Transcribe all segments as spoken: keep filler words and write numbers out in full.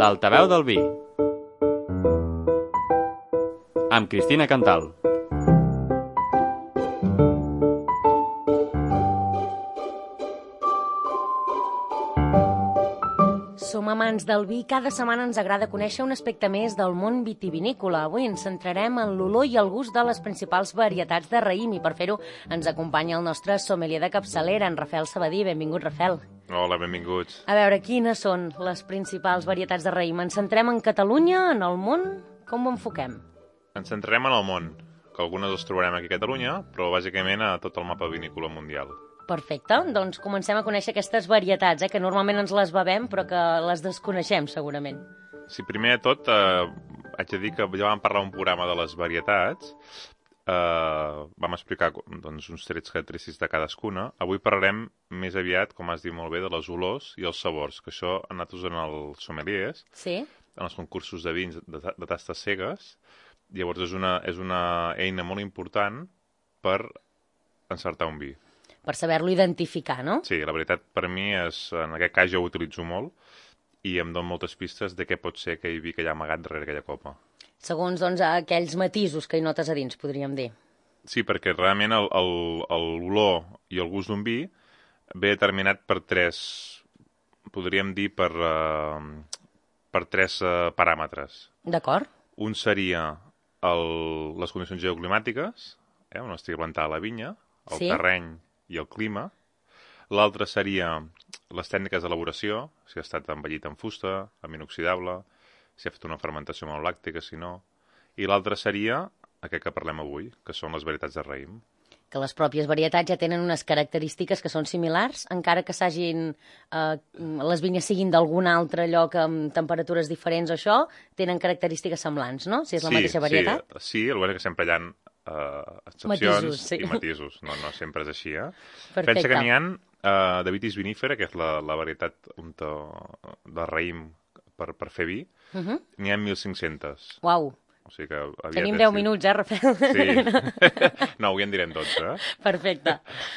L'altaveu del vi. Amb Cristina Cantal. Som amants del vi i cada setmana ens agrada conèixer un aspecte més del món vitivinícola. Avui ens centrarem en l'olor i el gust de les principals varietats de raïm i per fer-ho ens acompanya el nostre sommelier de capçalera, en Rafael Sabadí. Benvingut, Rafael. Hola, benvinguts. A veure, quines són les principals varietats de raïm? Ens centrem en Catalunya, en el món? Com ho enfoquem? Ens centrarem en el món, que algunes els trobarem aquí a Catalunya, però bàsicament a tot el mapa vinícola mundial. Perfecte, doncs comencem a conèixer aquestes varietats, eh, que normalment ens les bevem però que les desconeixem segurament. Sí, primer de tot, eh, haig de dir que ja vam parlar un programa de les varietats, eh, vam explicar doncs, uns trets característics de cadascuna. Avui parlarem més aviat, com has dit molt bé, de les olors i els sabors, que això a nosaltres en els sommeliers, sí? En els concursos de vins de, de tastes cegues. Llavors és una, és una eina molt important per encertar un vi. Per saber-lo identificar, no? Sí, la veritat per mi és, en aquest cas jo ho utilitzo molt i em dono moltes pistes de què pot ser aquell vi que hi ha amagat darrere aquella copa. Segons, doncs, aquells matisos que hi notes a dins, podríem dir. Sí, perquè realment l'olor i el gust d'un vi ve determinat per tres, podríem dir, per, uh, per tres uh, paràmetres. D'acord. Un seria el, les condicions geoclimàtiques, eh, on estigui plantada la vinya, el sí? terreny i el clima. L'altre seria les tècniques d'elaboració, si ha estat envellit en fusta, amb inoxidable, si ha fet una fermentació monolàctica, si no. I l'altre seria aquest que parlem avui, que són les varietats de raïm. Que les pròpies varietats ja tenen unes característiques que són similars, encara que s'hagin eh, les vinyes siguin d'algun altre lloc amb temperatures diferents o això, tenen característiques semblants, no? Si és la sí, mateixa varietat. Sí, sí, el que sempre hi ha uh, excepcions matisos, sí. i matisos. No, no sempre és així, eh? Perfecte. Pensa que n'hi ha uh, de vitis vinífera, que és la, la varietat de raïm per, per fer vi, uh -huh. N'hi ha mil cinc-cents. Uau! O sigui que tenim deu minuts, eh, Rafael? Sí. No, avui en direm dotze. Eh? Perfecte.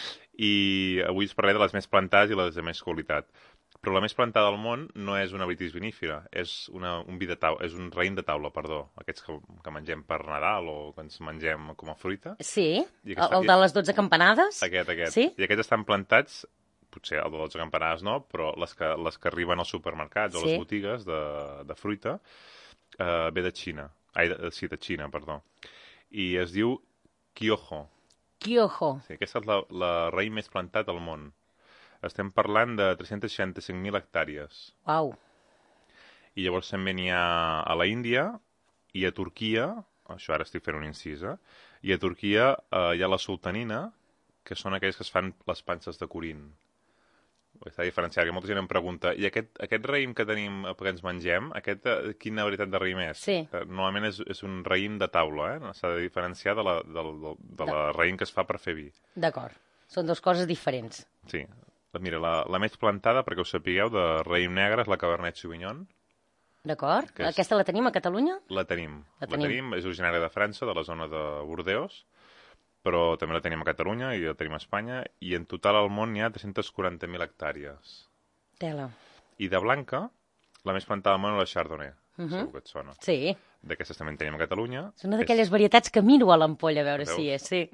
I avui us parlaré de les més plantades i les de més qualitat. Però la més plantada del món no és una vitis vinífera, és, una, un, vi de taula, és un raïm de taula, perdó. Aquests que, que mengem per Nadal o que ens mengem com a fruita. Sí, aquest, el de les dotze campanades. Aquest, aquest. Sí? I aquests estan plantats, potser el de dotze campanades no, però les que, les que arriben als supermercats o a les sí? botigues de, de fruita, eh, ve de Xina. Ai, de, sí, de Xina, perdó. I es diu Kyoho. Kyoho. Sí, aquesta és la, la raïm més plantat al món. Estem parlant de tres-cents seixanta-cinc mil hectàrees. Uau. I llavors també n'hi ha a la Índia i a Turquia, això ara estic fent un incís, eh? I a Turquia eh, hi ha la sultanina, que són aquells que es fan les panses de Corint. Està diferenciat, que molta gent em pregunta, i aquest, aquest raïm que tenim, que ens mengem, aquest, quina varietat de raïm és? Sí. Normalment és, és un raïm de taula, eh? S'ha de diferenciar de la, de, de, de la raïm que es fa per fer vi. D'acord. Són dues coses diferents. Sí. Mira, la, la més plantada, perquè ho sapigueu, de raïm negre és la Cabernet Sauvignon. D'acord. És... Aquesta la tenim a Catalunya? La tenim. La tenim. La tenim, és originària de França, de la zona de Bordeus, però també la tenim a Catalunya i la tenim a Espanya, i en total al món hi ha tres-cents quaranta mil hectàrees. Tela. I de blanca, la més plantada al món és la Chardonnay, uh -huh. segur que et sona. Sí. D'aquestes també en tenim a Catalunya. És una d'aquelles és... varietats que miro a l'ampolla a veure si és, sí.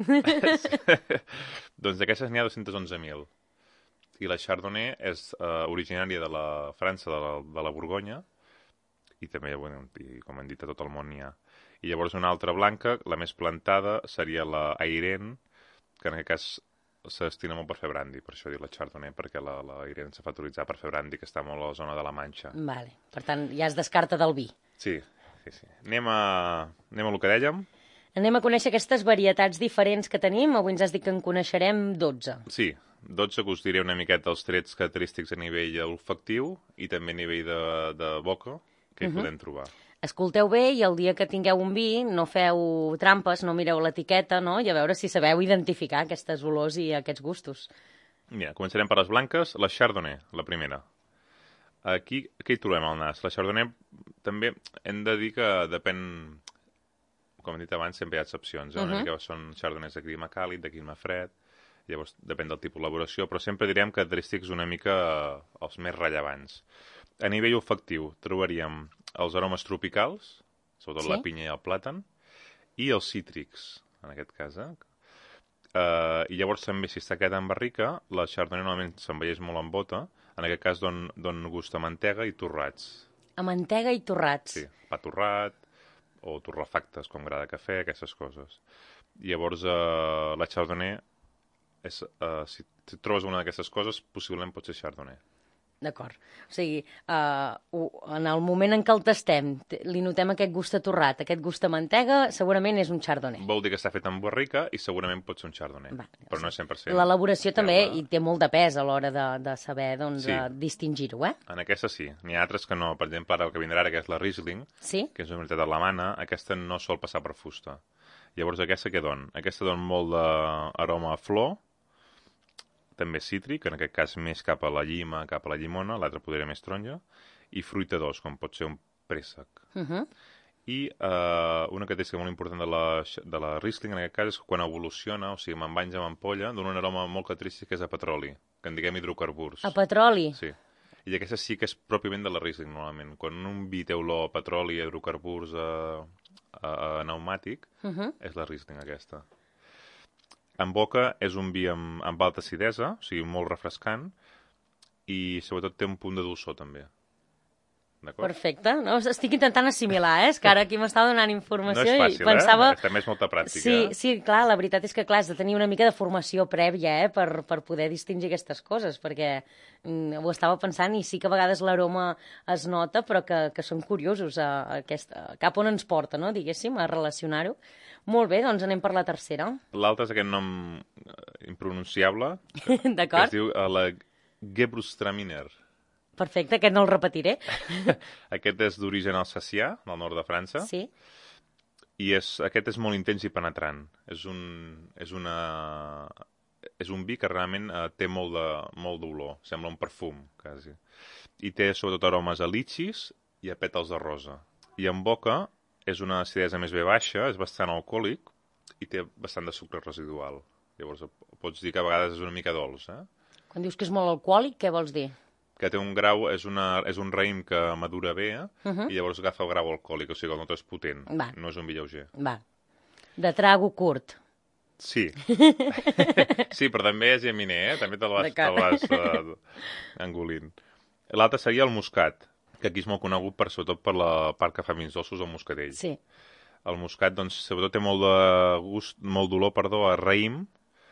Doncs d'aquestes n'hi ha dos-cents onze mil. I la Chardonnay és uh, originària de la França, de la, de la Borgonya, i també, bueno, i, com hem dit, a tot el món n'hi ha. I llavors una altra blanca, la més plantada, seria la Airen, que en aquest cas se destina molt per fer brandy, per això dic la Chardonnay, perquè la, la Airen s'ha fa utilitzar per fer brandy, que està molt a la zona de la Manxa. Vale. Per tant, ja es descarta del vi. Sí, sí, sí. Anem a, anem a el que dèiem. Anem a conèixer aquestes varietats diferents que tenim. Avui ens has dit que en coneixerem dotze. Sí, dotze, que us diré una miqueta els trets característics a nivell olfactiu i també a nivell de, de boca, que hi uh-huh. podem trobar. Escolteu bé i el dia que tingueu un vi no feu trampes, no mireu l'etiqueta, no? I a veure si sabeu identificar aquestes olors i aquests gustos. Mira, començarem per les blanques. La Chardonnay, la primera. Aquí, aquí hi trobem el nas. La Chardonnay també hem de dir que depèn, com hem dit abans, sempre hi ha excepcions. Eh? Uh-huh. Una mica són Chardonnays de clima càlid, de clima fred, llavors depèn del tipus d'elaboració, però sempre direm característics una mica els més rellevants. a nivell olfactiu trobaríem els aromes tropicals, sobretot Sí? la pinya i el plàtan, i els cítrics, en aquest cas, eh? Uh, I llavors també, si està quedat en barrica, la Chardonnay normalment s'envelleix molt en bota, en aquest cas don, don gust a mantega i torrats. A mantega i torrats. Sí, pa torrat, o torrefactes, com gra de cafè, aquestes coses. Llavors, uh, la Chardonnay, és, uh, si, si trobes una d'aquestes coses, possiblement pot ser Chardonnay. D'acord. O sigui, uh, en el moment en què el tastem, li notem aquest gust a torrat, aquest gust a mantega, segurament és un chardonnay. Vol dir que està fet amb barrica i segurament pot ser un Chardonnay, Va, però no és cent per cent. L'elaboració també Sembla- hi té molt de pes a l'hora de, de saber doncs, Sí. eh, distingir-ho, eh? En aquesta sí. N'hi ha altres que no. Per exemple, ara el que vindrà ara, que és la Riesling, Sí? que és una varietat alemana, aquesta no sol passar per fusta. Llavors, aquesta què don? Aquesta don molt d'aroma a flor, també cítric, en aquest cas més cap a la llima, cap a la llimona, l'altre podria més taronja, i fruita dolç, com pot ser un préssec. Uh -huh. I eh, una característica molt important de la, de la Riesling, en aquest cas, és que quan evoluciona, o sigui, amb banys amb ampolla, dona un aroma molt característic que és a petroli, que en diguem hidrocarburs. A petroli? Sí. I aquesta sí que és pròpiament de la Riesling, normalment. Quan un vi té olor a petroli, a hidrocarburs, a, a, a pneumàtic, Uh -huh. és la Riesling aquesta. En boca és un vi amb, amb alta acidesa, o sigui, molt refrescant, i sobretot té un punt de dolçor, també. D'acord? Perfecte. No, estic intentant assimilar, eh? És que ara aquí m'estava donant No informació és fàcil, i pensava... eh? També és molta pràctica. Sí, sí, clar, la veritat és que, clar, has de tenir una mica de formació prèvia, eh, per, per poder distingir aquestes coses, perquè mm, ho estava pensant i sí que a vegades l'aroma es nota, però que, que són curiosos a, a aquesta, cap on ens porta, no?, diguéssim, a relacionar-ho. Molt bé, doncs anem per la tercera. L'altre és aquest nom eh, impronunciable, que, que D'acord? es diu eh, la Gewürztraminer. Perfecte, aquest no el repetiré. Aquest és d'origen alsacià, del nord de França. Sí, I és, aquest és molt intens i penetrant. És un, és una, és un vi que realment eh, té molt de, molt d'olor. Sembla un perfum, quasi. I té sobretot aromes a litxis i a pètals de rosa. I en boca és una acidesa més bé baixa, és bastant alcohòlic i té bastant de sucre residual. Llavors pots dir que a vegades és una mica dolç, eh? quan dius que és molt alcohòlic, què vols dir? Que té un grau, és, una, és un raïm que madura bé, eh? Uh -huh. I llavors agafa el grau alcohòlic, o sigui, el nota és potent. Va. No és un vi lleuger. Va, de trago curt. Sí. Sí, però també és llaminer, eh? També te l'has D'acord. vas uh, engolint. L'altre seria el moscat, que aquí és molt conegut per, sobretot per la part que fa vins dolços, el moscatell. Sí. El moscat, doncs, sobretot té molt de gust, molt d'olor, perdó, a raïm,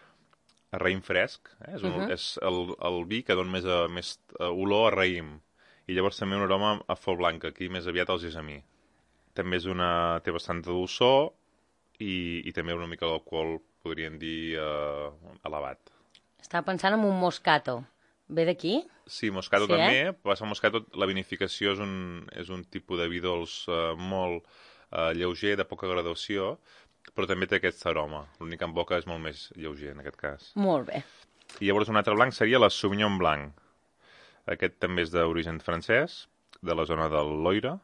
a raïm fresc. Eh? És, un, Uh-huh. és el, el vi que dona més, a, més a, olor a raïm. I llavors també un aroma a flor blanca, aquí més aviat al gessamí. També és una, té bastant de dolçor i, i també una mica d'alcohol, podríem dir, eh, elevat. Estava pensant en un moscato. Ve d'aquí? Sí, Moscato Sí, també. eh? Passa Moscato, la vinificació és un, és un tipus de vi dolç eh, molt eh, lleuger, de poca graduació, però també té aquest aroma. L'únic que en boca és molt més lleuger, en aquest cas. Molt bé. I llavors un altre blanc seria la Sauvignon Blanc. Aquest també és d'origen francès, de la zona del Loira,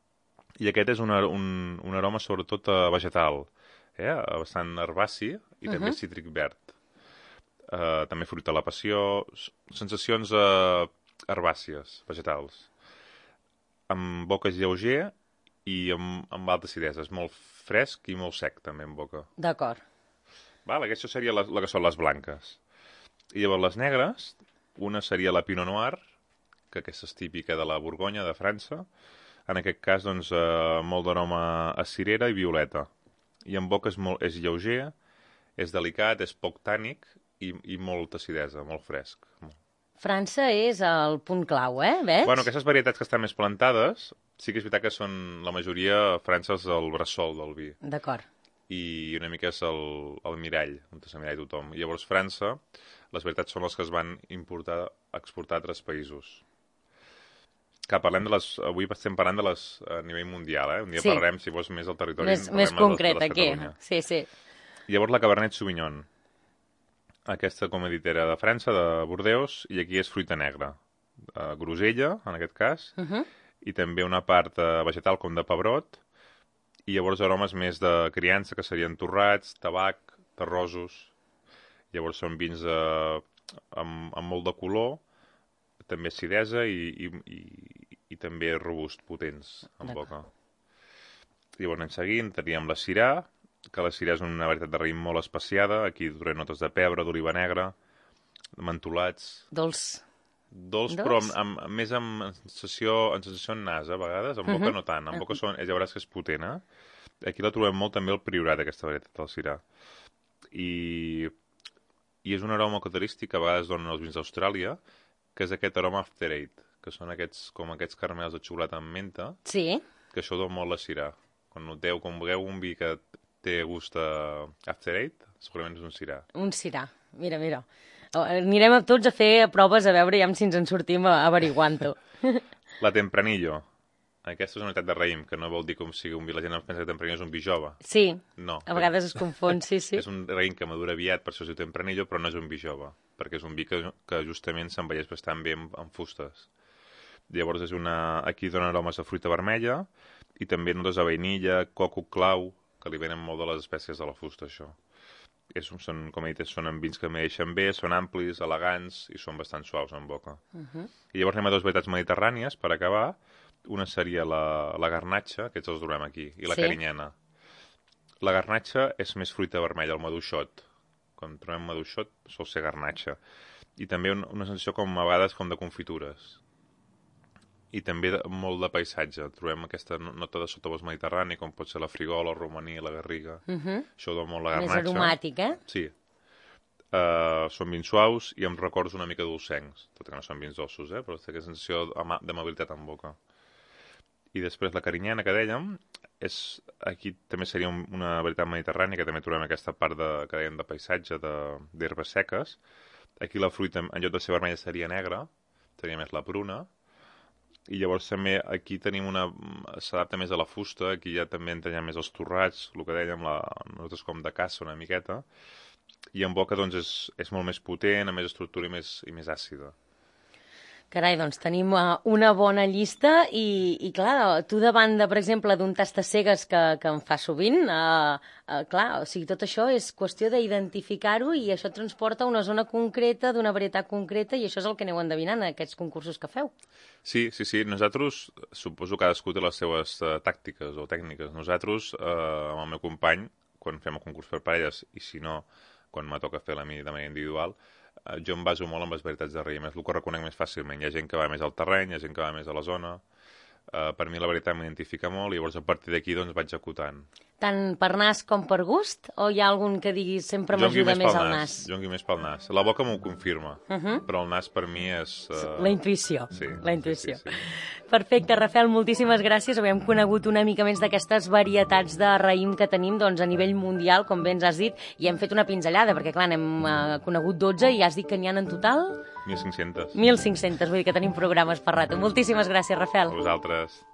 i aquest és un, ar- un, un aroma sobretot eh, vegetal, eh? Bastant herbaci i també Mhm. cítric verd. Uh, també fruita a la passió, s- sensacions uh, herbàcies, vegetals. Amb boca és lleuger i amb, amb alta acidesa. És molt fresc i molt sec, també, en boca. D'acord. Vale, aquesta seria la, la que són les blanques. I llavors les negres, una seria la Pinot Noir, que aquesta és típica de la Borgonya, de França. En aquest cas, doncs, eh, molt d'aroma a cirera i violeta. I en boca és, molt, és lleuger, és delicat, és poc tànic i, i molta acidesa, molt fresc. França és el punt clau, eh? Veig? Bueno, aquestes varietats que estan més plantades, sí que és veritat que són, la majoria, a França és el bressol del vi. D'acord. I una mica és el, el mirall, on s'emmirall tothom. I llavors França, les varietats són les que es van importar, exportar a altres països. Que parlem de les... Avui estem parlant de les a nivell mundial, eh? Un dia Sí. parlarem, si vols, més del territori. Més, parlem més de les- de concret, les aquí. Catalunya. Sí, sí. Llavors la Cabernet Sauvignon. Aquesta, com he dit, era de França, de Bordeus, i aquí és fruita negra. Uh, grosella, en aquest cas, Uh -huh. i també una part uh, vegetal com de pebrot, i llavors aromes més de criança, que serien torrats, tabac, terrosos. Llavors són vins uh, amb, amb molt de color, també acidesa i, i, i, també robust, potents, en boca. Llavors anem seguint, teníem la Syrah, que la Syrah és una varietat de raïm molt especiada. Aquí durem notes de pebre, d'oliva negra, mentolats. Dolç. Dolç, Dolç? però amb, amb, més amb sensació, en sensació en nas, a vegades. En boca uh -huh. no tant. En boca són, ja veuràs que és potent, eh? Aquí la trobem molt també al Priorat, aquesta varietat del Syrah. I, I és un aroma característic que a vegades donen els vins d'Austràlia, que és aquest aroma After Eight, que són aquests, com aquests caramels de xocolata amb menta, sí. que això dona molt la Syrah. Quan noteu, quan veureu un vi que té gust a After Eight, segurament és un Syrah. Un Syrah, mira, mira. Anirem a tots a fer proves a veure ja si ens en sortim averiguant-ho. La Tempranillo. Aquesta és una unitat de raïm, que no vol dir com sigui un vi. La gent pensa que Tempranillo és un vi jove. Sí, no, a vegades es confon, sí, sí. És un raïm que madura aviat, per això es diu Tempranillo, però no és un vi jove, perquè és un vi que, que justament s'envelleix bastant bé amb, amb fustes. Llavors és una... aquí donen aromes de fruita vermella i també notes de vainilla, coco, clau, que li venen molt de les espècies de la fusta, això. És, són, com he dit, són vins que m'eixen bé, són amplis, elegants i són bastant suaus en boca. Uh -huh. I llavors anem a dues varietats mediterrànies, per acabar. Una seria la, la garnatxa, aquests els trobem aquí, i la sí. carinyana. La garnatxa és més fruita vermella, el maduixot. Quan trobem maduixot sol ser garnatxa. I també una, una sensació com a vegades com de confitures. I també de, molt de paisatge. Trobem aquesta nota de sotobosc mediterrani, com pot ser la frigola, el romaní, la garriga. Uh -huh. Això dona molt la garnatxa. Més aromàtic, eh? Sí. Uh, són vins suaus i amb records una mica dolcencs. Tot que no són vins dolços, eh? Però té aquesta sensació d'amabilitat en boca. I després la carinyana, que dèiem, és, aquí també seria un, una varietat mediterrània, que també trobem aquesta part de, que dèiem de paisatge, d'herbes seques. Aquí la fruita, en lloc de ser vermella, seria negra, seria més la pruna. I llavors també aquí tenim una... s'adapta més a la fusta, aquí ja també entenem més els torrats, el que dèiem, la, nosaltres com de caça una miqueta, i en boca doncs és, és molt més potent, amb més estructura i més, i més àcida. Carai, doncs tenim uh, una bona llista i, i clar, tu davant, de, per exemple, d'un tastacegues que, que em fa sovint, uh, uh, clar, o sigui, tot això és qüestió d'identificar-ho i això transporta a una zona concreta, d'una varietat concreta, i això és el que aneu endevinant en aquests concursos que feu. Sí, sí, sí. Nosaltres, suposo que cadascú té les seues uh, tàctiques o tècniques. Nosaltres, uh, amb el meu company, quan fem el concurs per parelles, i si no, quan me toca fer la mi de manera individual, jo em baso molt en les varietats de raïm, és el que reconec més fàcilment. Hi ha gent que va més al terreny, hi ha gent que va més a la zona. Uh, per mi la varietat m'identifica molt i llavors a partir d'aquí doncs vaig acotant. Tant per nas com per gust? O hi ha algun que digui sempre m'ajuda més al nas? Jo en guio més pel nas. La boca m'ho confirma, uh -huh. però el nas per mi és... Uh... La intuïció. Sí, la intuïció. Sí, sí, sí. Perfecte, Rafael, moltíssimes gràcies. Avui hem conegut una mica més d'aquestes varietats de raïm que tenim doncs, a nivell mundial, com bé ens has dit, i hem fet una pinzellada, perquè clar, n'hem uh, conegut dotze i has dit que n'hi ha en total... mil cinc-cents. mil cinc-cents, vull dir que tenim programes per rato. Moltíssimes gràcies, Rafael. A vosaltres.